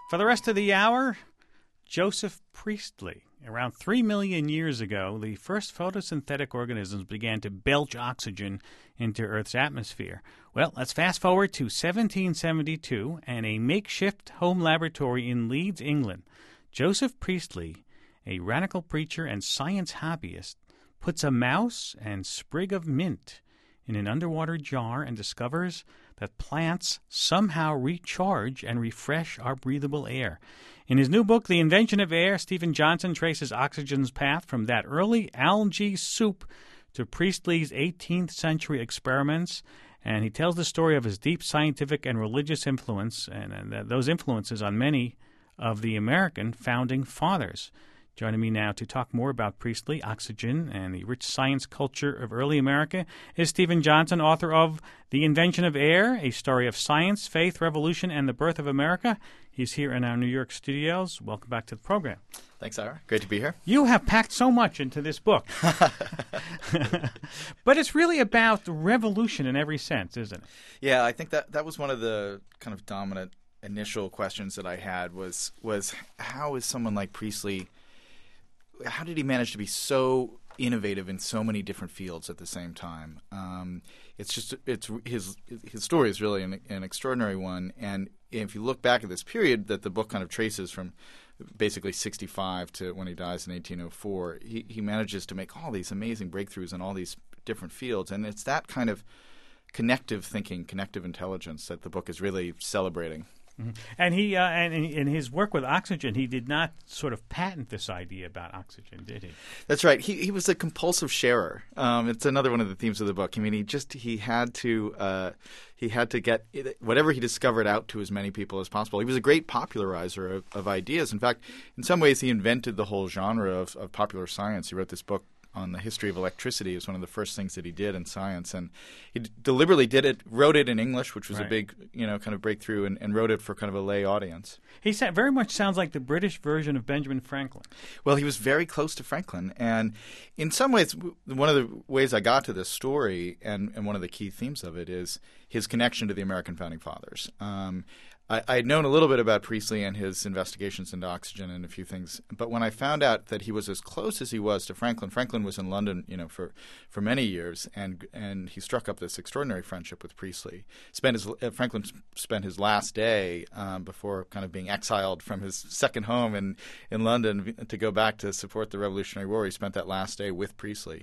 For the rest of the hour, Joseph Priestley. Around 3 million years ago, the first photosynthetic organisms began to belch oxygen into Earth's atmosphere. Well, let's fast forward to 1772 and a makeshift home laboratory in Leeds, England. Joseph Priestley, a radical preacher and science hobbyist, puts a mouse and sprig of mint in an underwater jar and discovers that plants somehow recharge and refresh our breathable air. In his new book, The Invention of Air, Stephen Johnson traces oxygen's path from that early algae soup to Priestley's 18th century experiments, and he tells the story of his deep scientific and religious influence and those influences on many of the American founding fathers. Joining me now to talk more about Priestley, oxygen, and the rich science culture of early America is Stephen Johnson, author of The Invention of Air, A Story of Science, Faith, Revolution, and the Birth of America. He's here in our New York studios. Welcome back to the program. Thanks, Ira. Great to be here. You have packed so much into this book. But it's really about the revolution in every sense, isn't it? Yeah, I think that was one of the kind of dominant initial questions that I had was how is someone like Priestley, how did he manage to be so innovative in so many different fields at the same time? It's his story is really an extraordinary one, and if you look back at this period that the book kind of traces from basically 65 to when he dies in 1804, he manages to make all these amazing breakthroughs in all these different fields, and it's that kind of connective thinking, connective intelligence that the book is really celebrating. Mm-hmm. And he, and in his work with oxygen, he did not sort of patent this idea about oxygen, did he? That's right. He was a compulsive sharer. It's another one of the themes of the book. I mean, he had to get whatever he discovered out to as many people as possible. He was a great popularizer of ideas. In fact, in some ways, he invented the whole genre of popular science. He wrote this book on the history of electricity. It was one of the first things that he did in science, and he deliberately wrote it in English, which was a big, kind of breakthrough, and wrote it for kind of a lay audience. He very much sounds like the British version of Benjamin Franklin. Well, he was very close to Franklin, and in some ways, one of the ways I got to this story, and one of the key themes of it is his connection to the American founding fathers. I had known a little bit about Priestley and his investigations into oxygen and a few things, but when I found out that he was as close as he was to Franklin was in London, for many years, and he struck up this extraordinary friendship with Priestley. Franklin spent his last day before kind of being exiled from his second home in London to go back to support the Revolutionary War. He spent that last day with Priestley.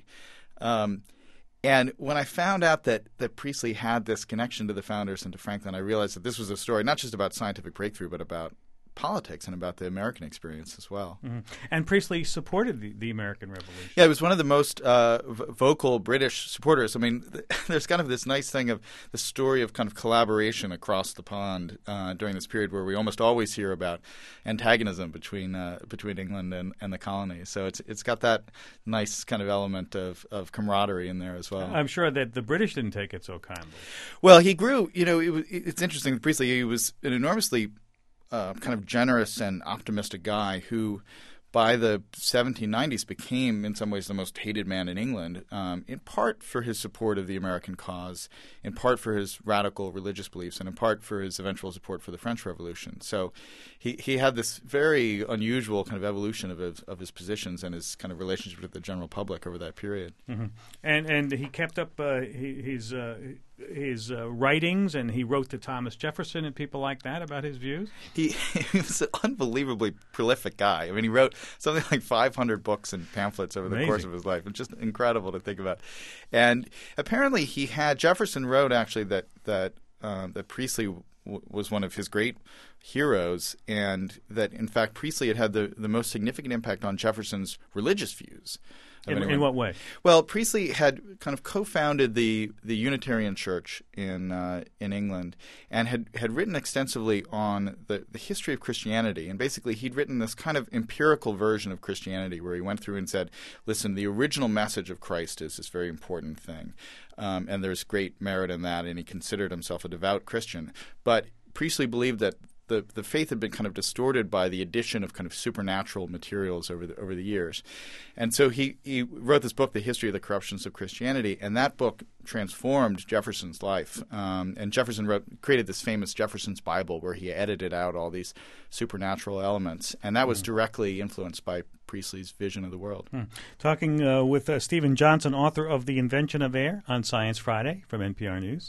And when I found out that Priestley had this connection to the founders and to Franklin, I realized that this was a story not just about scientific breakthrough, but about politics and about the American experience as well. Mm-hmm. And Priestley supported the American Revolution. Yeah, he was one of the most vocal British supporters. I mean, there's kind of this nice thing of the story of kind of collaboration across the pond during this period where we almost always hear about antagonism between England and the colonies. So it's got that nice kind of element of camaraderie in there as well. I'm sure that the British didn't take it so kindly. Well, he grew. It's interesting with Priestley. He was an enormously kind of generous and optimistic guy who, by the 1790s, became in some ways the most hated man in England, in part for his support of the American cause, in part for his radical religious beliefs, and in part for his eventual support for the French Revolution. So he had this very unusual kind of evolution of his positions and his kind of relationship with the general public over that period. Mm-hmm. And he kept up his writings, and he wrote to Thomas Jefferson and people like that about his views? He was an unbelievably prolific guy. I mean, he wrote something like 500 books and pamphlets over the course of his life. It's just incredible to think about. And apparently Jefferson wrote actually that Priestley was one of his great heroes, and that, in fact, Priestley had the most significant impact on Jefferson's religious views. In what way? Well, Priestley had kind of co-founded the Unitarian Church in England, and had written extensively on the history of Christianity. And basically, he'd written this kind of empirical version of Christianity, where he went through and said, "Listen, the original message of Christ is this very important thing, and there's great merit in that." And he considered himself a devout Christian, but Priestley believed that the faith had been kind of distorted by the addition of kind of supernatural materials over the years. And so he wrote this book, The History of the Corruptions of Christianity, and that book transformed Jefferson's life. And Jefferson created this famous Jefferson's Bible where he edited out all these supernatural elements, and that was directly influenced by Priestley's vision of the world. Talking with Stephen Johnson, author of The Invention of Air on Science Friday from NPR News.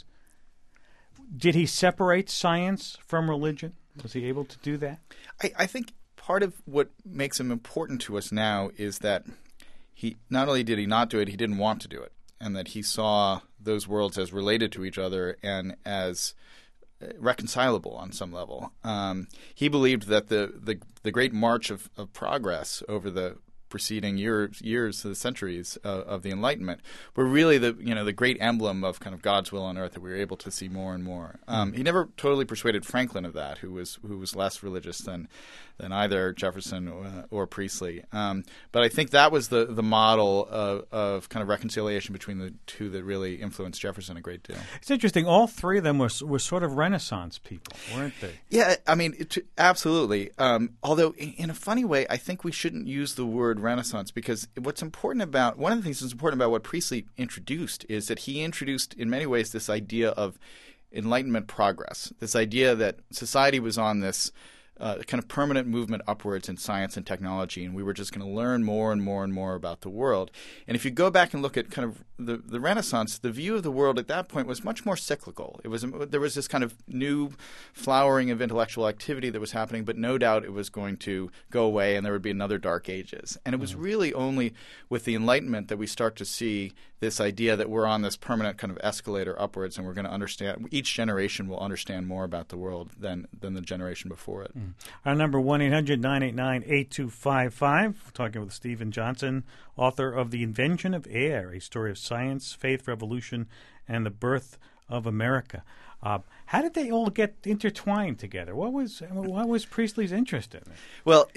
Did he separate science from religion? Was he able to do that? I think part of what makes him important to us now is that he not only did he not do it, he didn't want to do it, and that he saw those worlds as related to each other and as reconcilable on some level. He believed that the great march of progress over the preceding years, the centuries of the Enlightenment, were really the great emblem of kind of God's will on earth that we were able to see more and more. He never totally persuaded Franklin of that, who was less religious than either Jefferson or Priestley. But I think that was the model of kind of reconciliation between the two that really influenced Jefferson a great deal. It's interesting. All three of them were sort of Renaissance people, weren't they? Yeah, I mean, absolutely. Although in a funny way, I think we shouldn't use the word Renaissance, because one of the things that's important about what Priestley introduced is that he introduced in many ways this idea of Enlightenment progress, this idea that society was on this kind of permanent movement upwards in science and technology, and we were just going to learn more and more and more about the world. And if you go back and look at kind of the Renaissance, the view of the world at that point was much more cyclical. There was this kind of new flowering of intellectual activity that was happening, but no doubt it was going to go away and there would be another dark ages. And it was really only with the Enlightenment that we start to see this idea that we're on this permanent kind of escalator upwards, and we're going to understand, each generation will understand more about the world than the generation before it. Our number, 1-800-989-8255. We're talking with Stephen Johnson, author of The Invention of Air, a story of science, faith, revolution, and the birth of America. How did they all get intertwined together? What was Priestley's interest in it? Well,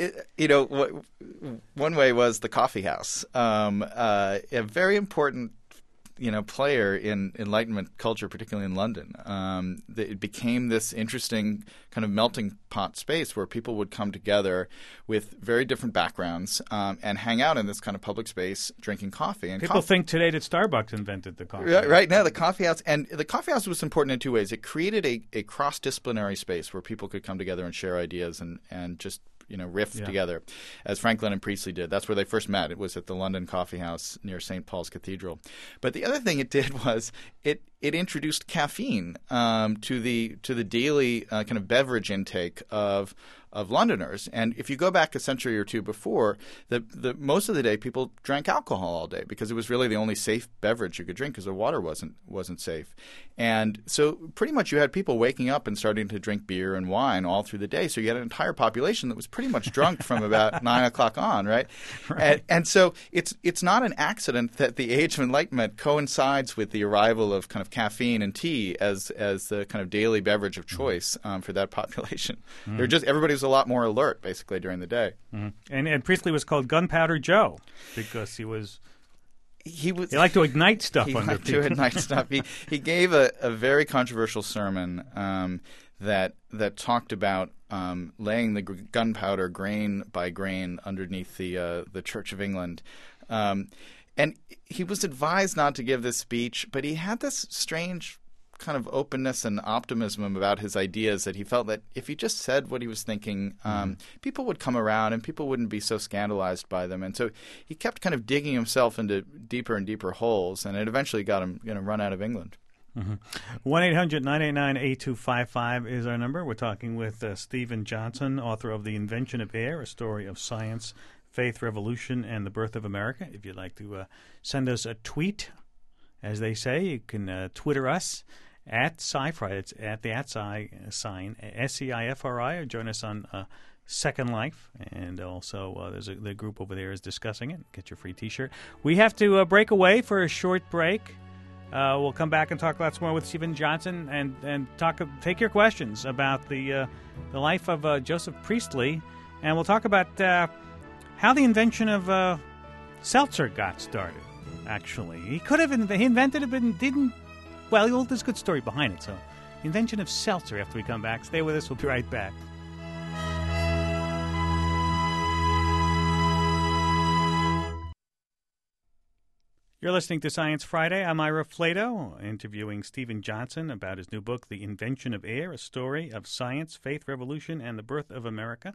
one way was the coffee house, a very important player in Enlightenment culture, particularly in London. It became this interesting kind of melting pot space where people would come together with very different backgrounds and hang out in this kind of public space drinking coffee. And people think today that Starbucks invented the coffee. Right now, the coffee house. And the coffee house was important in two ways. It created a cross-disciplinary space where people could come together and share ideas and just riff together, as Franklin and Priestley did. That's where they first met. It was at the London Coffee House near St. Paul's Cathedral. But the other thing it did was it introduced caffeine to the daily kind of beverage intake of Londoners. And if you go back a century or two before, the most of the day people drank alcohol all day because it was really the only safe beverage you could drink because the water wasn't safe. And so pretty much you had people waking up and starting to drink beer and wine all through the day. So you had an entire population that was pretty much drunk from about 9 o'clock on, right? And so it's not an accident that the Age of Enlightenment coincides with the arrival of kind of caffeine and tea as the kind of daily beverage of choice for that population. Everybody was a lot more alert basically during the day. And Priestley was called Gunpowder Joe because he liked to ignite stuff under people. He liked to ignite stuff. He gave a very controversial sermon that talked about laying the gunpowder grain by grain underneath the Church of England. And he was advised not to give this speech, but he had this strange kind of openness and optimism about his ideas that he felt that if he just said what he was thinking, people would come around and people wouldn't be so scandalized by them. And so he kept kind of digging himself into deeper and deeper holes, and it eventually got him run out of England. 1-800-989-8255 is our number. We're talking with Stephen Johnson, author of The Invention of Air, a story of science, faith, revolution, and the birth of America. If you'd like to send us a tweet, as they say, you can Twitter us at SciFri. It's at the @sign, SCIFRI, or join us on Second Life. And also the group over there is discussing it. Get your free T-shirt. We have to break away for a short break. We'll come back and talk lots more with Stephen Johnson and take your questions about the life of Joseph Priestley. And we'll talk about how the invention of seltzer got started. Actually, he invented it, but didn't. Well, there's a good story behind it. So, the invention of seltzer. After we come back, stay with us. We'll be right back. You're listening to Science Friday. I'm Ira Flato, interviewing Stephen Johnson about his new book, The Invention of Air, a story of science, faith, revolution, and the birth of America.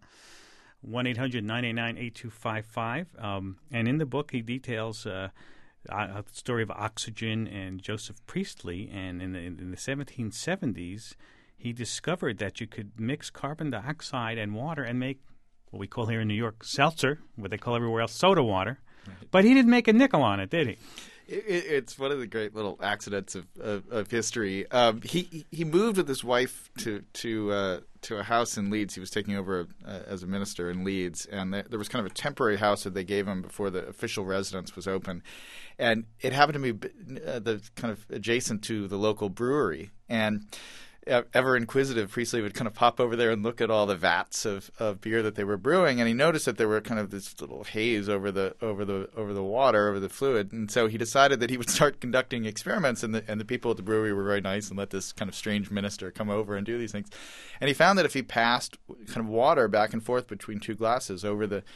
1-800-989-8255. And in the book, he details a story of oxygen and Joseph Priestley. And in the 1770s, he discovered that you could mix carbon dioxide and water and make what we call here in New York seltzer, what they call everywhere else soda water. Right. But he didn't make a nickel on it, did he? It's one of the great little accidents of history. He moved with his wife to a house in Leeds. He was taking over as a minister in Leeds, and there was kind of a temporary house that they gave him before the official residence was open, and it happened to be the kind of adjacent to the local brewery. And ever inquisitive, Priestley would kind of pop over there and look at all the vats of beer that they were brewing, and he noticed that there were kind of this little haze over the water, over the fluid, and so he decided that he would start conducting experiments, and the people at the brewery were very nice and let this kind of strange minister come over and do these things. And he found that if he passed kind of water back and forth between two glasses over the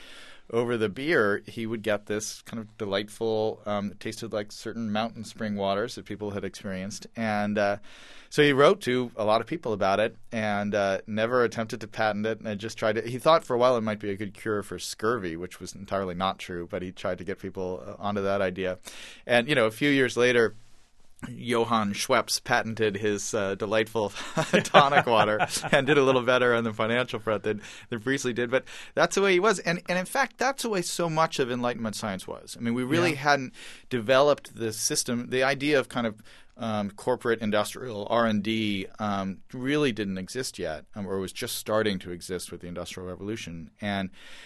beer, he would get this kind of delightful, it tasted like certain mountain spring waters that people had experienced. And so he wrote to a lot of people about it and never attempted to patent it, and just tried to – he thought for a while it might be a good cure for scurvy, which was entirely not true, but he tried to get people onto that idea. And, a few years later – Johann Schweppes patented his delightful tonic water and did a little better on the financial front than Priestley did. But that's the way he was. And in fact, that's the way so much of Enlightenment science was. I mean, we really hadn't developed the system. The idea of kind of corporate industrial R&D really didn't exist yet, or was just starting to exist with the Industrial Revolution. And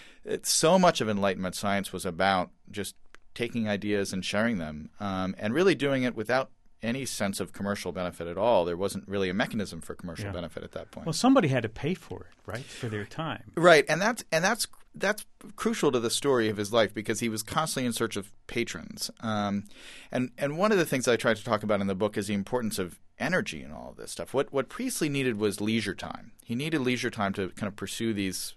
so much of Enlightenment science was about just taking ideas and sharing them, and really doing it without any sense of commercial benefit at all. There wasn't really a mechanism for commercial benefit at that point. Well, somebody had to pay for it, right, for their time. Right, and that's crucial to the story of his life, because he was constantly in search of patrons. And one of the things I try to talk about in the book is the importance of energy and all of this stuff. What Priestley needed was leisure time. He needed leisure time to kind of pursue these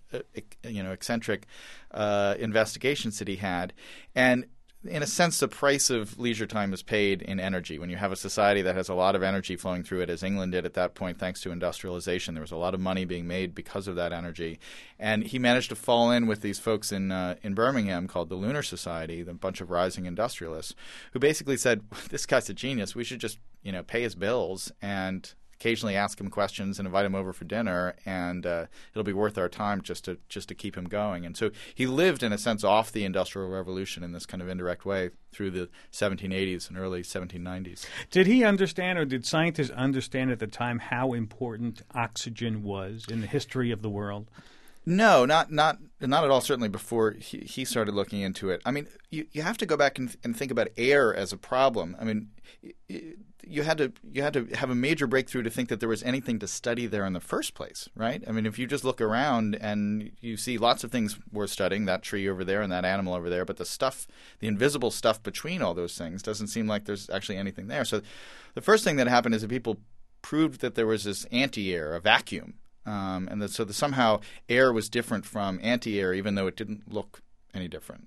eccentric investigations that he had. And in a sense, the price of leisure time is paid in energy. When you have a society that has a lot of energy flowing through it, as England did at that point thanks to industrialization, there was a lot of money being made because of that energy. And he managed to fall in with these folks in Birmingham called the Lunar Society, a bunch of rising industrialists, who basically said, this guy's a genius. We should just pay his bills and occasionally ask him questions and invite him over for dinner, and it'll be worth our time just to keep him going. And so he lived, in a sense, off the Industrial Revolution in this kind of indirect way through the 1780s and early 1790s. Did he understand, or did scientists understand at the time, how important oxygen was in the history of the world? No, not at all. Certainly before he started looking into it. I mean, you have to go back and think about air as a problem. I mean, you had to have a major breakthrough to think that there was anything to study there in the first place, right? I mean, if you just look around and you see lots of things worth studying, that tree over there and that animal over there, but the invisible stuff between all those things doesn't seem like there's actually anything there. So the first thing that happened is that people proved that there was this anti-air, a vacuum. So somehow air was different from anti-air, even though it didn't look any different.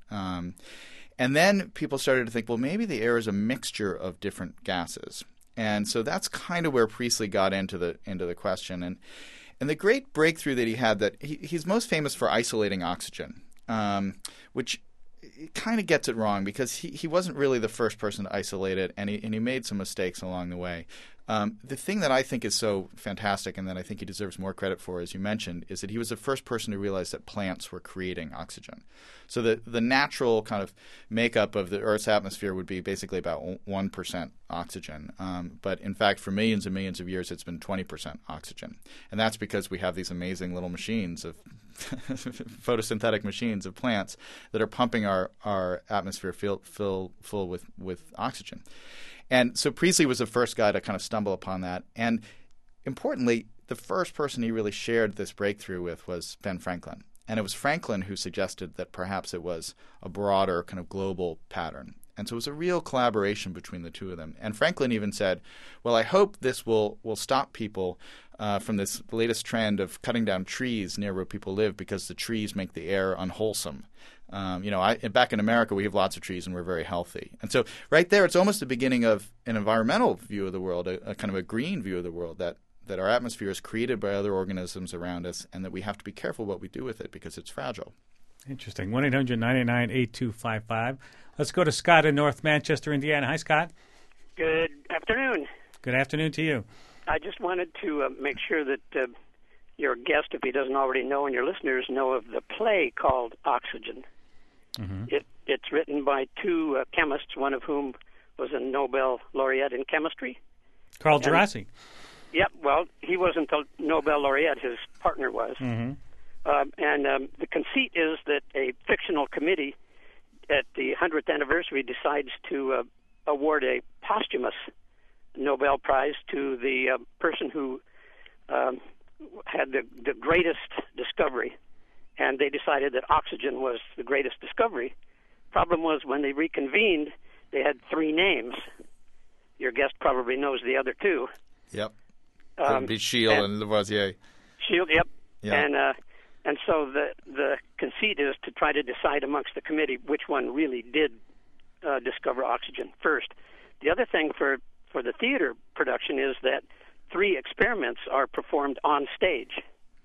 And then people started to think, well, maybe the air is a mixture of different gases. And so that's kind of where Priestley got into the question. And the great breakthrough that he had, that he's most famous for isolating oxygen, which kind of gets it wrong, because he wasn't really the first person to isolate it, and he made some mistakes along the way. The thing that I think is so fantastic, and that I think he deserves more credit for, as you mentioned, is that he was the first person to realize that plants were creating oxygen. So the natural kind of makeup of the Earth's atmosphere would be basically about 1% oxygen. But in fact, for millions and millions of years, it's been 20% oxygen. And that's because we have these amazing little machines of photosynthetic machines of plants that are pumping our atmosphere full with oxygen. And so Priestley was the first guy to kind of stumble upon that. And importantly, the first person he really shared this breakthrough with was Ben Franklin. And it was Franklin who suggested that perhaps it was a broader kind of global pattern. And so it was a real collaboration between the two of them. And Franklin even said, well, I hope this will stop people from this latest trend of cutting down trees near where people live because the trees make the air unwholesome. Back in America, we have lots of trees and we're very healthy. And so right there, it's almost the beginning of an environmental view of the world, a kind of a green view of the world, that our atmosphere is created by other organisms around us and that we have to be careful what we do with it because it's fragile. Interesting. 1-800-999-8255. Let's go to Scott in North Manchester, Indiana. Hi, Scott. Good afternoon. Good afternoon to you. I just wanted to make sure that your guest, if he doesn't already know, and your listeners know of the play called Oxygen. Mm-hmm. It's written by two chemists, one of whom was a Nobel laureate in chemistry. Carl Djerassi. Yep. Well, he wasn't a Nobel laureate. His partner was. Mm-hmm. The conceit is that a fictional committee at the 100th anniversary decides to award a posthumous Nobel Prize to the person who had the greatest discovery. And they decided that oxygen was the greatest discovery. Problem was, when they reconvened, they had three names. Your guest probably knows the other two. Yep. That'd be Scheele and Lavoisier. Scheele, yep. Yeah. And so the conceit is to try to decide amongst the committee which one really did discover oxygen first. The other thing for the theater production is that three experiments are performed on stage.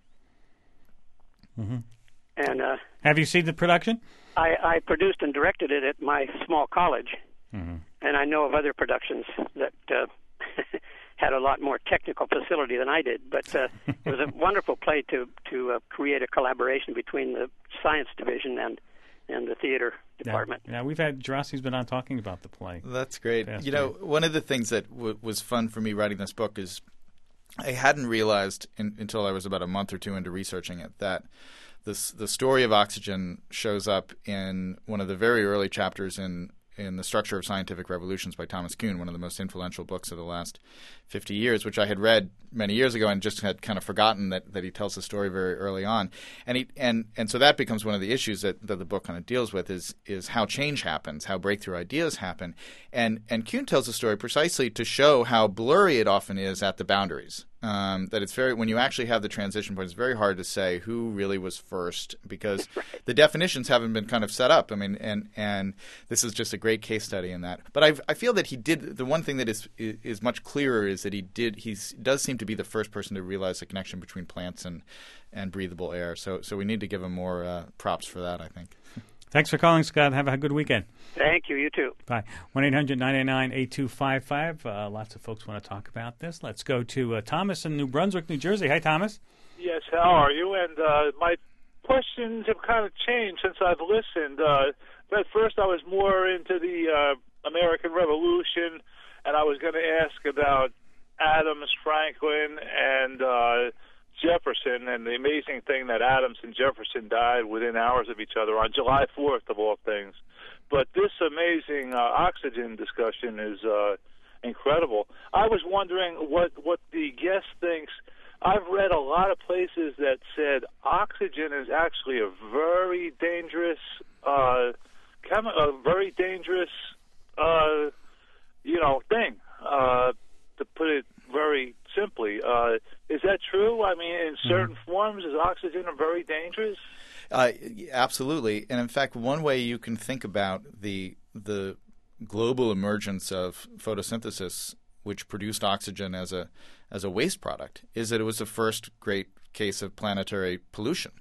Mm-hmm. And have you seen the production? I produced and directed it at my small college, mm-hmm. and I know of other productions that had a lot more technical facility than I did. But it was a wonderful play to create a collaboration between the science division and the theater department. Yeah, we've had Djerassi's been on talking about the play. That's great. One of the things that was fun for me writing this book is I hadn't realized until I was about a month or two into researching it that the story of oxygen shows up in one of the very early chapters in The Structure of Scientific Revolutions by Thomas Kuhn, one of the most influential books of the last 50 years, which I had read many years ago and just had kind of forgotten that he tells the story very early on. And so that becomes one of the issues that the book kind of deals with is how change happens, how breakthrough ideas happen. And Kuhn tells the story precisely to show how blurry it often is at the boundaries. That it's when you actually have the transition point, it's very hard to say who really was first because the definitions haven't been kind of set up. I mean, and this is just a great case study in that. But I feel that he did the one thing that is much clearer is that he does seem to be the first person to realize the connection between plants and breathable air. So we need to give him more props for that, I think. Thanks for calling, Scott. Have a good weekend. Thank you. You too. Bye. 1-800-999-8255. Lots of folks want to talk about this. Let's go to Thomas in New Brunswick, New Jersey. Hi, Thomas. Yes, how are you? And my questions have kind of changed since I've listened. At first, I was more into the American Revolution, and I was going to ask about Adams, Franklin, and Jefferson, and the amazing thing that Adams and Jefferson died within hours of each other on July 4th, of all things. But this amazing oxygen discussion is incredible. I was wondering what the guest thinks. I've read a lot of places that said oxygen is actually a very dangerous, thing. To put it very simply, is that true? I mean, in certain forms, is oxygen very dangerous? Absolutely, and in fact, one way you can think about the global emergence of photosynthesis, which produced oxygen as a waste product, is that it was the first great case of planetary pollution.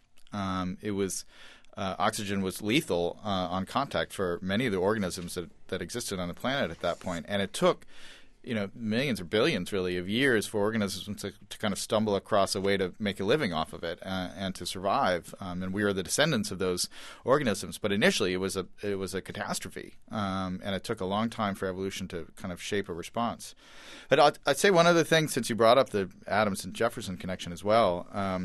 Oxygen was lethal on contact for many of the organisms that existed on the planet at that point, and it took millions or billions, really, of years for organisms to kind of stumble across a way to make a living off of it and to survive. And we are the descendants of those organisms. But initially, it was a catastrophe, and it took a long time for evolution to kind of shape a response. But I'd say one other thing, since you brought up the Adams and Jefferson connection as well.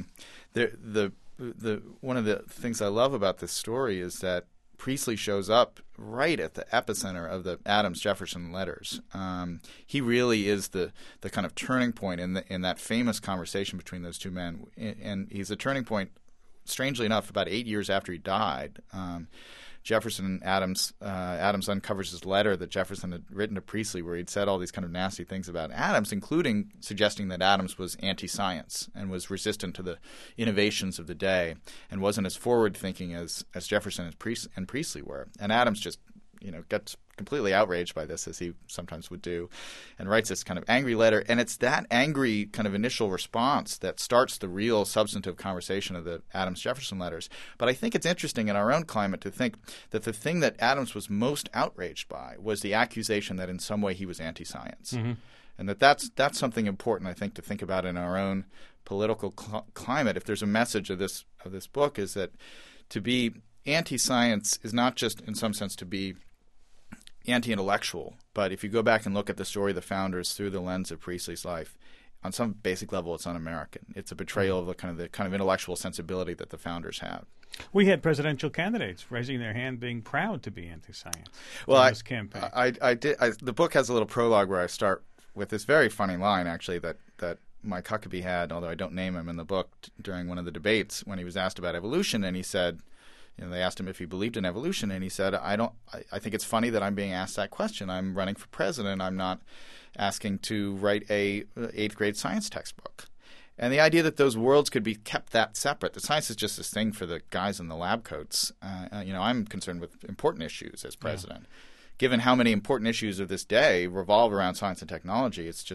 One of the things I love about this story is that Priestley shows up right at the epicenter of the Adams-Jefferson letters. He really is the kind of turning point in that famous conversation between those two men. And he's a turning point, strangely enough, about 8 years after he died. Jefferson and Adams uncovers his letter that Jefferson had written to Priestley where he'd said all these kind of nasty things about Adams, including suggesting that Adams was anti-science and was resistant to the innovations of the day and wasn't as forward-thinking as Jefferson and Priestley were. And Adams just gets completely outraged by this, as he sometimes would do, and writes this kind of angry letter. And it's that angry kind of initial response that starts the real substantive conversation of the Adams-Jefferson letters. But I think it's interesting in our own climate to think that the thing that Adams was most outraged by was the accusation that in some way he was anti-science. Mm-hmm. And that's something important, I think, to think about in our own political climate. If there's a message of this book, is that to be anti-science is not just in some sense to be anti-intellectual, but if you go back and look at the story of the founders through the lens of Priestley's life, on some basic level, it's un-American. It's a betrayal of the kind of intellectual sensibility that the founders had. We had presidential candidates raising their hand, being proud to be anti-science. Well, this campaign. The book has a little prologue where I start with this very funny line, actually, that Mike Huckabee had, although I don't name him in the book, during one of the debates when he was asked about evolution, and he said, they asked him if he believed in evolution, and he said, I think it's funny that I'm being asked that question. I'm running for president. I'm not asking to write a 8th grade science textbook. And the idea that those worlds could be kept that separate, that science is just this thing for the guys in the lab coats. I'm concerned with important issues as president. Yeah. Given how many important issues of this day revolve around science and technology, it's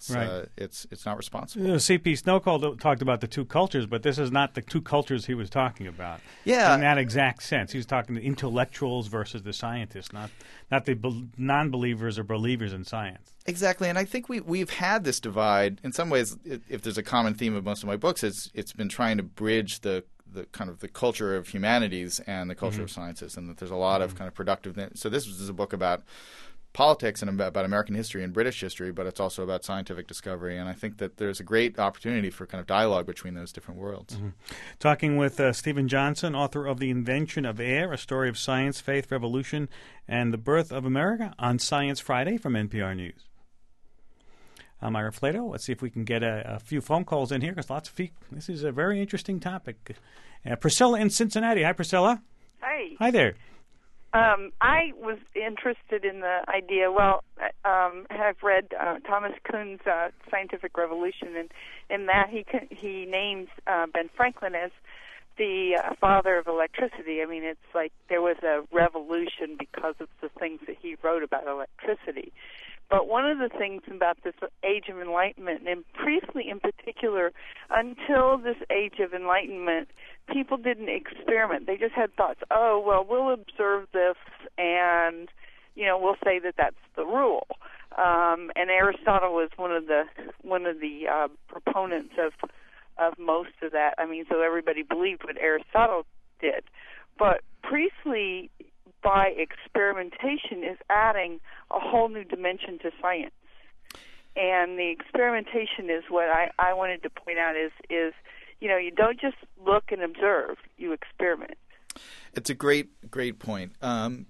not responsible. C.P. Snow talked about the two cultures, but this is not the two cultures he was talking about. Yeah. In that exact sense, he was talking to intellectuals versus the scientists, not the non-believers or believers in science. Exactly, and I think we've had this divide. In some ways, if there's a common theme of most of my books, it's been trying to bridge the kind of the culture of humanities and the culture of sciences, and that there's a lot of kind of productive. So this is a book about politics and about American history and British history, but it's also about scientific discovery, and I think that there's a great opportunity for kind of dialogue between those different worlds. Mm-hmm. Talking with Stephen Johnson, author of The Invention of Air, A Story of Science, Faith, Revolution, and the Birth of America on Science Friday from NPR News. I'm Ira Flato. Let's see if we can get a few phone calls in here, because this is a very interesting topic. Priscilla in Cincinnati. Hi, Priscilla. Hi. Hi there. I was interested in the idea. Well, I've read Thomas Kuhn's Scientific Revolution, and in that he names Ben Franklin as the father of electricity. I mean, it's like there was a revolution because of the things that he wrote about electricity. But one of the things about this Age of Enlightenment, and Priestley in particular, until this Age of Enlightenment, people didn't experiment. They just had thoughts, oh, well, we'll observe this and, we'll say that that's the rule. And Aristotle was one of the proponents of most of that. I mean, so everybody believed what Aristotle did. But Priestley, by experimentation, is adding a whole new dimension to science. And the experimentation is what I wanted to point out is you don't just look and observe, you experiment. It's a great point. Part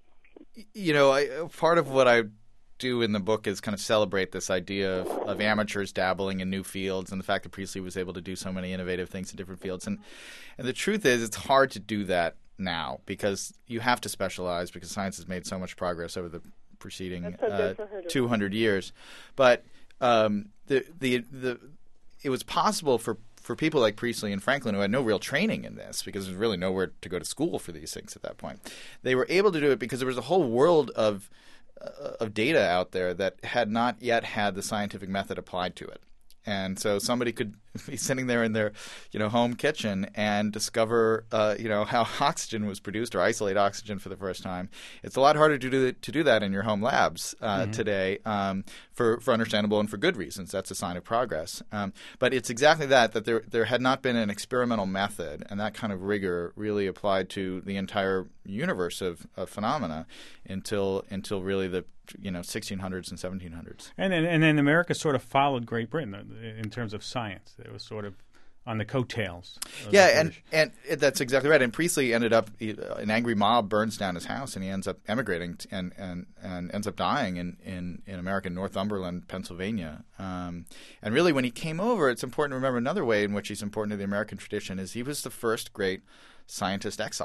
of what I do in the book is kind of celebrate this idea of amateurs dabbling in new fields, and the fact that Priestley was able to do so many innovative things in different fields. And the truth is, it's hard to do that now, because you have to specialize, because science has made so much progress over the preceding 200 years. But it was possible for people like Priestley and Franklin, who had no real training in this, because there's really nowhere to go to school for these things at that point. They were able to do it because there was a whole world of data out there that had not yet had the scientific method applied to it. And so somebody could be sitting there in their, home kitchen and discover, how oxygen was produced, or isolate oxygen for the first time. It's a lot harder to do that in your home labs today, for understandable and for good reasons. That's a sign of progress. But it's exactly that there had not been an experimental method, and that kind of rigor really applied to the entire universe of phenomena until really the 1600s and 1700s. And then America sort of followed Great Britain in terms of science. It was sort of on the coattails. Yeah, and that's exactly right. And Priestley ended up, an angry mob burns down his house, and he ends up emigrating and ends up dying in American Northumberland, Pennsylvania. And really, when he came over, it's important to remember another way in which he's important to the American tradition is he was the first great scientist exile.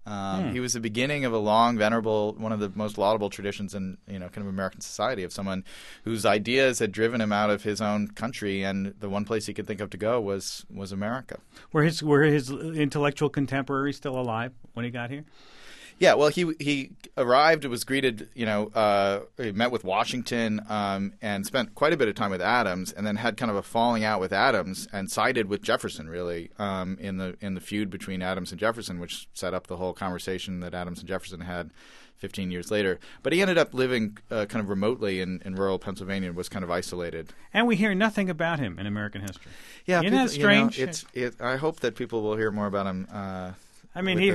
He was the beginning of a long, venerable, one of the most laudable traditions in kind of American society, of someone whose ideas had driven him out of his own country, and the one place he could think of to go was America. Were his intellectual contemporaries still alive when he got here? Yeah, well, he arrived, was greeted, he met with Washington and spent quite a bit of time with Adams, and then had kind of a falling out with Adams and sided with Jefferson, really, in the feud between Adams and Jefferson, which set up the whole conversation that Adams and Jefferson had 15 years later. But he ended up living kind of remotely in rural Pennsylvania and was kind of isolated. And we hear nothing about him in American history. Yeah, Isn't that strange? I hope that people will hear more about him. I mean, he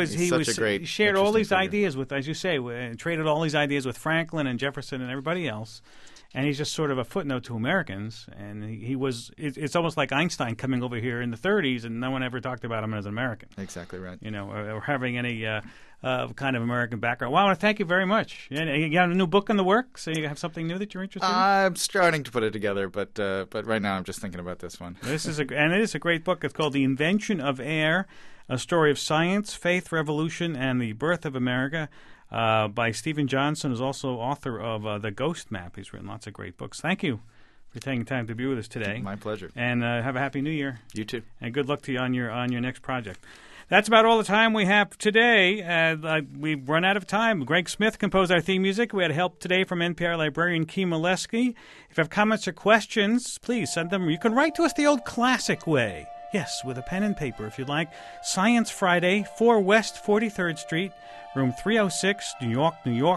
shared all these figure. ideas with, as you say, traded all these ideas with Franklin and Jefferson and everybody else, and he's just sort of a footnote to Americans. And he was. It's almost like Einstein coming over here in the 30s, and no one ever talked about him as an American. Exactly right. Or having any kind of American background. Well, I want to thank you very much. You got a new book in the works? So you have something new that you're interested in? I'm starting to put it together, but right now I'm just thinking about this one. It is a great book. It's called The Invention of Air, A Story of Science, Faith, Revolution, and the Birth of America, by Stephen Johnson, who's also author of The Ghost Map. He's written lots of great books. Thank you for taking time to be with us today. My pleasure. And have a Happy New Year. You too. And good luck to you on your next project. That's about all the time we have today. We've run out of time. Greg Smith composed our theme music. We had help today from NPR librarian Key Molesky. If you have comments or questions, please send them. You can write to us the old classic way. Yes, with a pen and paper, if you'd like. Science Friday, 4 West 43rd Street, room 306, New York, New York,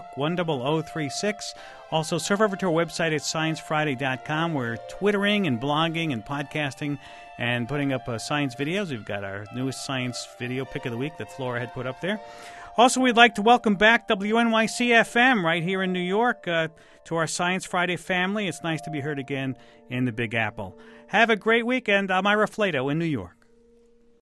10036. Also, surf over to our website at sciencefriday.com. We're twittering and blogging and podcasting and putting up science videos. We've got our newest science video pick of the week that Flora had put up there. Also, we'd like to welcome back WNYC-FM right here in New York to our Science Friday family. It's nice to be heard again in the Big Apple. Have a great week, and I'm Ira Flato in New York.